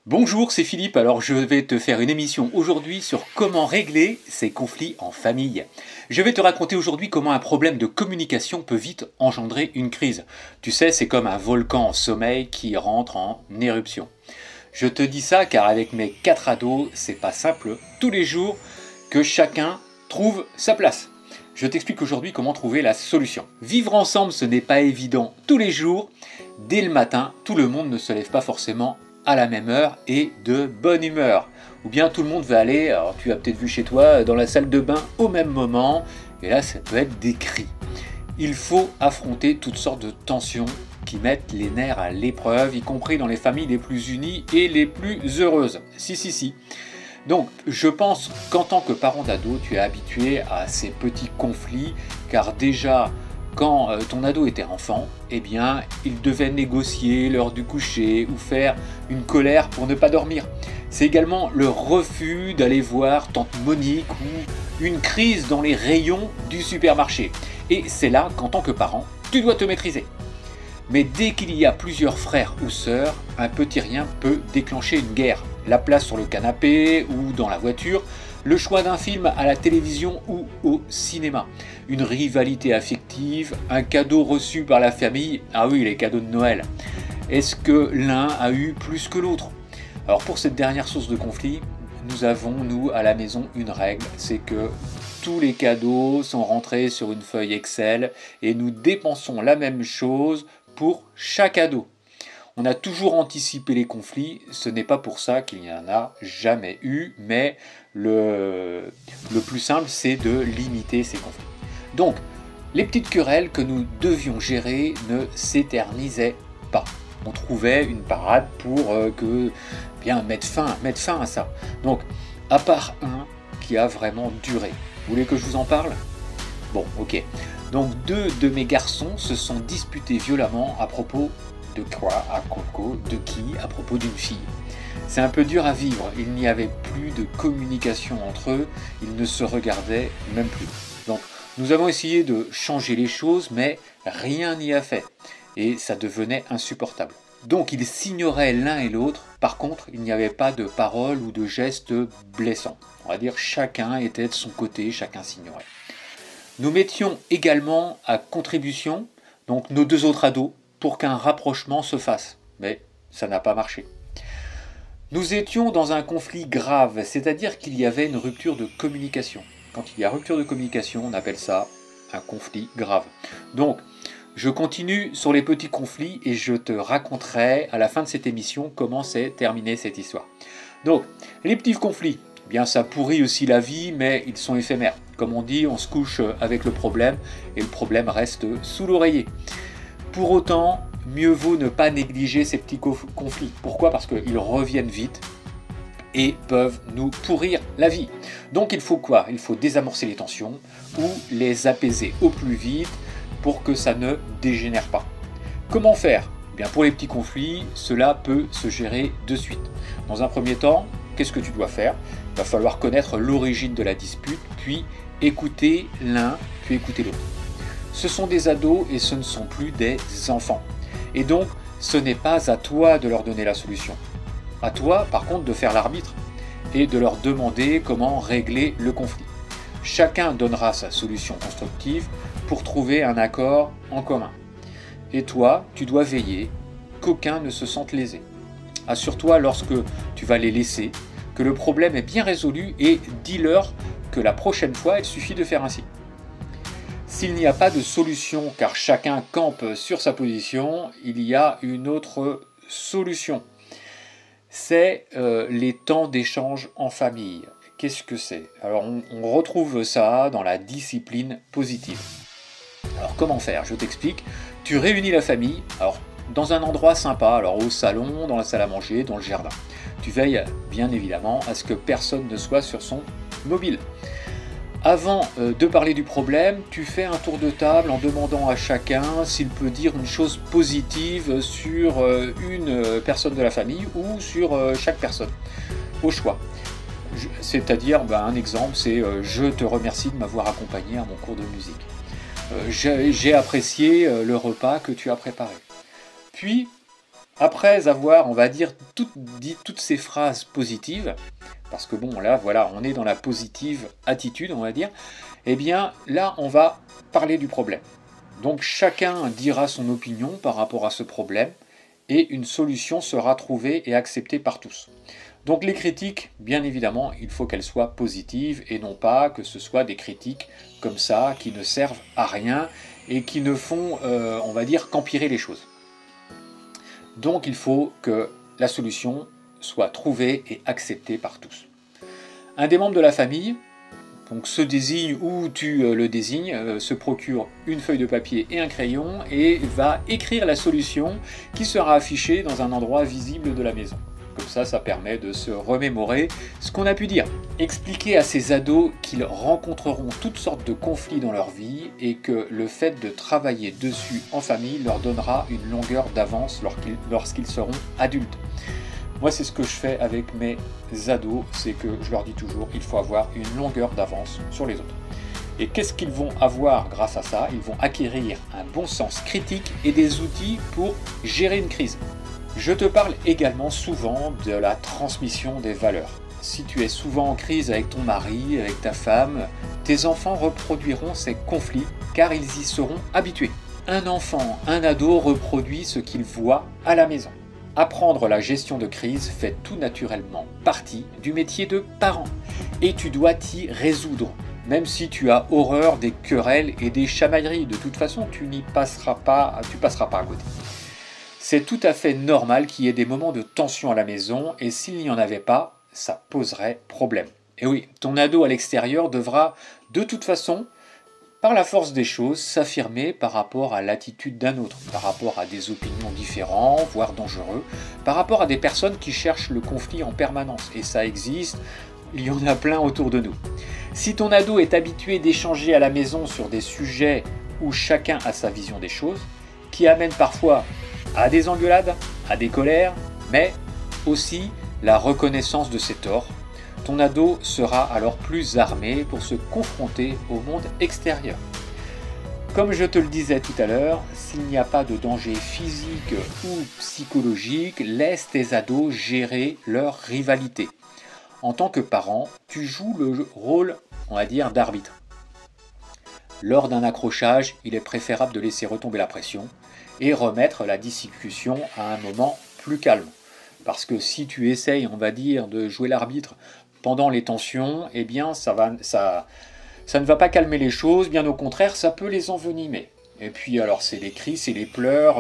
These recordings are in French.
Bonjour, c'est Philippe. Alors je vais te faire une émission aujourd'hui sur comment régler ces conflits en famille. Je vais te raconter aujourd'hui comment un problème de communication peut vite engendrer une crise. Tu sais, c'est comme un volcan en sommeil qui rentre en éruption. Je te dis ça car avec mes 4 ados, c'est pas simple tous les jours que chacun trouve sa place. Je t'explique aujourd'hui comment trouver la solution. Vivre ensemble, ce n'est pas évident tous les jours. Dès le matin, tout le monde ne se lève pas forcément à la même heure et de bonne humeur. Ou bien tout le monde va aller, alors tu as peut-être vu chez toi, dans la salle de bain au même moment, et là ça peut être des cris. Il faut affronter toutes sortes de tensions qui mettent les nerfs à l'épreuve, y compris dans les familles les plus unies et les plus heureuses. Si. Donc je pense qu'en tant que parent d'ado, tu es habitué à ces petits conflits, car déjà quand ton ado était enfant, eh bien, il devait négocier l'heure du coucher ou faire une colère pour ne pas dormir. C'est également le refus d'aller voir tante Monique ou une crise dans les rayons du supermarché. Et c'est là qu'en tant que parent, tu dois te maîtriser. Mais dès qu'il y a plusieurs frères ou sœurs, un petit rien peut déclencher une guerre. La place sur le canapé ou dans la voiture, le choix d'un film à la télévision ou au cinéma, une rivalité affective, un cadeau reçu par la famille, ah oui, les cadeaux de Noël. Est-ce que l'un a eu plus que l'autre? Alors pour cette dernière source de conflit, nous avons, nous, à la maison, une règle, c'est que tous les cadeaux sont rentrés sur une feuille Excel et nous dépensons la même chose pour chaque ado. On a toujours anticipé les conflits, ce n'est pas pour ça qu'il n'y en a jamais eu, mais le plus simple c'est de limiter ces conflits. Donc, les petites querelles que nous devions gérer ne s'éternisaient pas. On trouvait une parade pour mettre fin à ça. Donc, à part un qui a vraiment duré. Vous voulez que je vous en parle? Bon, ok. Donc, 2 de mes garçons se sont disputés violemment à propos de quoi, à propos de qui, à propos d'une fille. C'est un peu dur à vivre, il n'y avait plus de communication entre eux, ils ne se regardaient même plus. Donc nous avons essayé de changer les choses, mais rien n'y a fait, et ça devenait insupportable. Donc ils s'ignoraient l'un et l'autre, par contre il n'y avait pas de paroles ou de gestes blessants. On va dire chacun était de son côté, chacun s'ignorait. Nous mettions également à contribution donc nos 2 autres ados, pour qu'un rapprochement se fasse. Mais ça n'a pas marché. Nous étions dans un conflit grave, c'est-à-dire qu'il y avait une rupture de communication. Quand il y a rupture de communication, on appelle ça un conflit grave. Donc, je continue sur les petits conflits et je te raconterai à la fin de cette émission comment s'est terminée cette histoire. Donc, les petits conflits, eh bien ça pourrit aussi la vie, mais ils sont éphémères. Comme on dit, on se couche avec le problème et le problème reste sous l'oreiller. Pour autant, mieux vaut ne pas négliger ces petits conflits. Pourquoi? Parce qu'ils reviennent vite et peuvent nous pourrir la vie. Donc il faut quoi? Il faut désamorcer les tensions ou les apaiser au plus vite pour que ça ne dégénère pas. Comment faire? Eh bien, pour les petits conflits, cela peut se gérer de suite. Dans un premier temps, qu'est-ce que tu dois faire? Il va falloir connaître l'origine de la dispute, puis écouter l'un, puis écouter l'autre. Ce sont des ados et ce ne sont plus des enfants. Et donc, ce n'est pas à toi de leur donner la solution. À toi, par contre, de faire l'arbitre et de leur demander comment régler le conflit. Chacun donnera sa solution constructive pour trouver un accord en commun. Et toi, tu dois veiller qu'aucun ne se sente lésé. Assure-toi lorsque tu vas les laisser que le problème est bien résolu et dis-leur que la prochaine fois, il suffit de faire ainsi. S'il n'y a pas de solution car chacun campe sur sa position, il y a une autre solution. C'est les temps d'échange en famille. Qu'est-ce que c'est? Alors on retrouve ça dans la discipline positive. Alors comment faire? Je t'explique. Tu réunis la famille, alors dans un endroit sympa, alors au salon, dans la salle à manger, dans le jardin. Tu veilles bien évidemment à ce que personne ne soit sur son mobile. Avant de parler du problème, tu fais un tour de table en demandant à chacun s'il peut dire une chose positive sur une personne de la famille ou sur chaque personne, au choix. C'est-à-dire, un exemple, c'est je te remercie de m'avoir accompagné à mon cours de musique. J'ai apprécié le repas que tu as préparé. Puis, Après avoir, on va dire, dit toutes ces phrases positives, parce que bon, là, voilà, on est dans la positive attitude, on va dire, eh bien, là, on va parler du problème. Donc, chacun dira son opinion par rapport à ce problème, et une solution sera trouvée et acceptée par tous. Donc, les critiques, bien évidemment, il faut qu'elles soient positives, et non pas que ce soit des critiques comme ça, qui ne servent à rien, et qui ne font, on va dire, qu'empirer les choses. Donc il faut que la solution soit trouvée et acceptée par tous. Un des membres de la famille, donc se désigne ou tu le désignes, se procure une feuille de papier et un crayon et va écrire la solution qui sera affichée dans un endroit visible de la maison. Comme ça permet de se remémorer ce qu'on a pu dire. Expliquer à ces ados qu'ils rencontreront toutes sortes de conflits dans leur vie et que le fait de travailler dessus en famille leur donnera une longueur d'avance lorsqu'ils seront adultes. Moi, c'est ce que je fais avec mes ados, c'est que je leur dis toujours, il faut avoir une longueur d'avance sur les autres. Et qu'est-ce qu'ils vont avoir grâce à ça? Ils vont acquérir un bon sens critique et des outils pour gérer une crise. Je te parle également souvent de la transmission des valeurs. Si tu es souvent en crise avec ton mari, avec ta femme, tes enfants reproduiront ces conflits car ils y seront habitués. Un enfant, un ado reproduit ce qu'il voit à la maison. Apprendre la gestion de crise fait tout naturellement partie du métier de parent et tu dois t'y résoudre. Même si tu as horreur des querelles et des chamailleries, de toute façon tu passeras pas à côté. C'est tout à fait normal qu'il y ait des moments de tension à la maison et s'il n'y en avait pas, ça poserait problème. Et oui, ton ado à l'extérieur devra de toute façon, par la force des choses, s'affirmer par rapport à l'attitude d'un autre, par rapport à des opinions différentes, voire dangereux, par rapport à des personnes qui cherchent le conflit en permanence. Et ça existe, il y en a plein autour de nous. Si ton ado est habitué d'échanger à la maison sur des sujets où chacun a sa vision des choses, qui amène parfois à des engueulades, à des colères, mais aussi la reconnaissance de ses torts, ton ado sera alors plus armé pour se confronter au monde extérieur. Comme je te le disais tout à l'heure, s'il n'y a pas de danger physique ou psychologique, laisse tes ados gérer leur rivalité. En tant que parent, tu joues le rôle, on va dire, d'arbitre. Lors d'un accrochage, il est préférable de laisser retomber la pression et remettre la discussion à un moment plus calme. Parce que si tu essayes, on va dire, de jouer l'arbitre pendant les tensions, eh bien ça ne va pas calmer les choses, bien au contraire, ça peut les envenimer. Et puis alors c'est les cris, c'est les pleurs,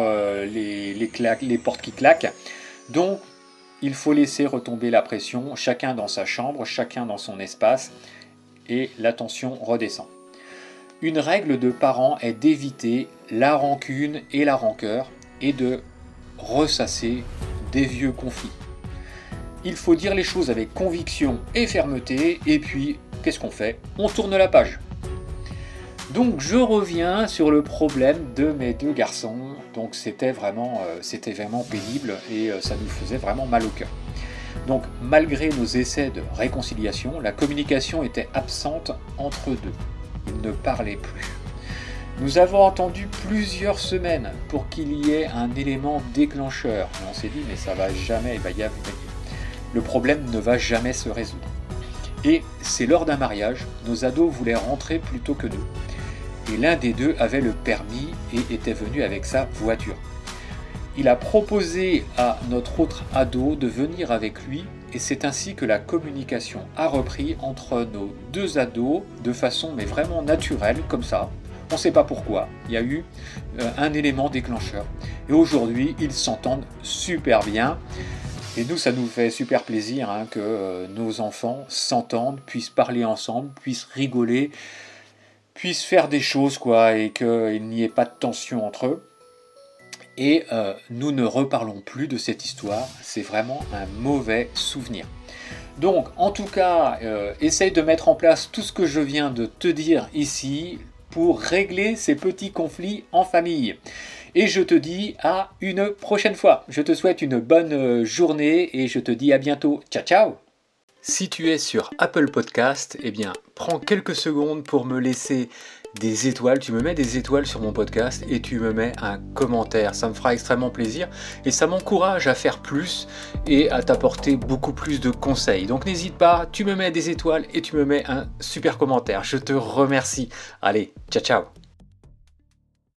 les portes qui claquent. Donc il faut laisser retomber la pression, chacun dans sa chambre, chacun dans son espace, et la tension redescend. Une règle de parent est d'éviter la rancune et la rancœur et de ressasser des vieux conflits. Il faut dire les choses avec conviction et fermeté et puis, qu'est-ce qu'on fait? On tourne la page. Donc je reviens sur le problème de mes deux garçons. Donc c'était vraiment pénible et ça nous faisait vraiment mal au cœur. Donc malgré nos essais de réconciliation, la communication était absente entre eux deux. Ils ne parlaient plus. Nous avons attendu plusieurs semaines pour qu'il y ait un élément déclencheur. Et on s'est dit, mais ça va jamais, le problème ne va jamais se résoudre. Et c'est lors d'un mariage, nos ados voulaient rentrer plus tôt que nous. Et l'un des deux avait le permis et était venu avec sa voiture. Il a proposé à notre autre ado de venir avec lui et c'est ainsi que la communication a repris entre nos deux ados de façon mais vraiment naturelle comme ça. On ne sait pas pourquoi, il y a eu un élément déclencheur. Et aujourd'hui, ils s'entendent super bien. Et nous, ça nous fait super plaisir que nos enfants s'entendent, puissent parler ensemble, puissent rigoler, puissent faire des choses, et qu'il n'y ait pas de tension entre eux. Et nous ne reparlons plus de cette histoire, c'est vraiment un mauvais souvenir. Donc, en tout cas, essaye de mettre en place tout ce que je viens de te dire ici pour régler ces petits conflits en famille. Et je te dis à une prochaine fois. Je te souhaite une bonne journée et je te dis à bientôt. Ciao, ciao! Si tu es sur Apple Podcast, eh bien, prends quelques secondes pour me laisser des étoiles, tu me mets des étoiles sur mon podcast et tu me mets un commentaire. Ça me fera extrêmement plaisir et ça m'encourage à faire plus et à t'apporter beaucoup plus de conseils. Donc n'hésite pas, tu me mets des étoiles et tu me mets un super commentaire. Je te remercie. Allez, ciao ciao.